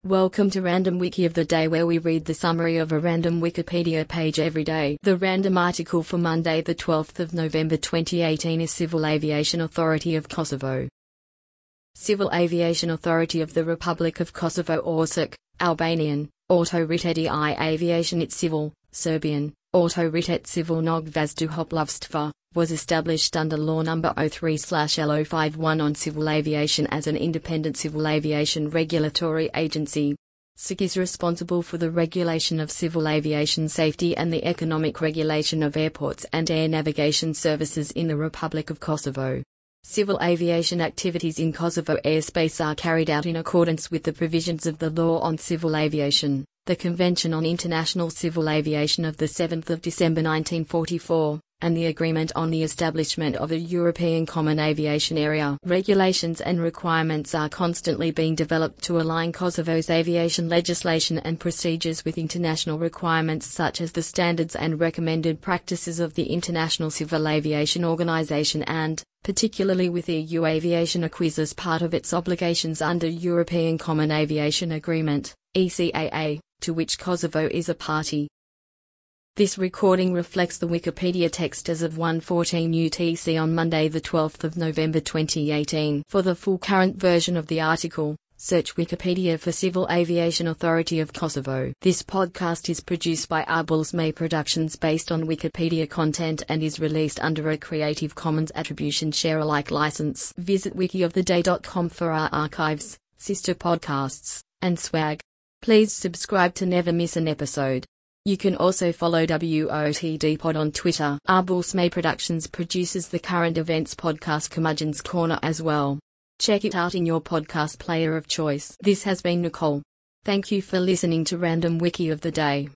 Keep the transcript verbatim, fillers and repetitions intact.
Welcome to Random Wiki of the Day, where we read the summary of a random Wikipedia page every day. The random article for Monday the twelfth of November twenty eighteen is Civil Aviation Authority of Kosovo. Civil Aviation Authority of the Republic of Kosovo, Orsak, Albanian, Autoritet I Aviationit Civil, Serbian, Autoritet Civilnog Vazduhoplovstva, was established under Law Number oh three slash L oh fifty-one on civil aviation as an independent civil aviation regulatory agency. S A C is responsible for the regulation of civil aviation safety and the economic regulation of airports and air navigation services in the Republic of Kosovo. Civil aviation activities in Kosovo airspace are carried out in accordance with the provisions of the Law on Civil Aviation, the Convention on International Civil Aviation of the seventh of December nineteen forty-four, and the Agreement on the Establishment of a European Common Aviation Area. Regulations and requirements are constantly being developed to align Kosovo's aviation legislation and procedures with international requirements such as the standards and recommended practices of the International Civil Aviation Organization and, particularly with E U Aviation Acquis as part of its obligations under European Common Aviation Agreement, E C A A, to which Kosovo is a party. This recording reflects the Wikipedia text as of one fourteen U T C on Monday the twelfth of November twenty eighteen. For the full current version of the article, search Wikipedia for Civil Aviation Authority of Kosovo. This podcast is produced by Arbulsme Productions based on Wikipedia content and is released under a Creative Commons Attribution Share Alike license. Visit wiki of the day dot com for our archives, sister podcasts, and swag. Please subscribe to never miss an episode. You can also follow W O T D Pod on Twitter. Arbulsme Productions produces the current events podcast Curmudgeon's Corner as well. Check it out in your podcast player of choice. This has been Nicole. Thank you for listening to Random Wiki of the Day.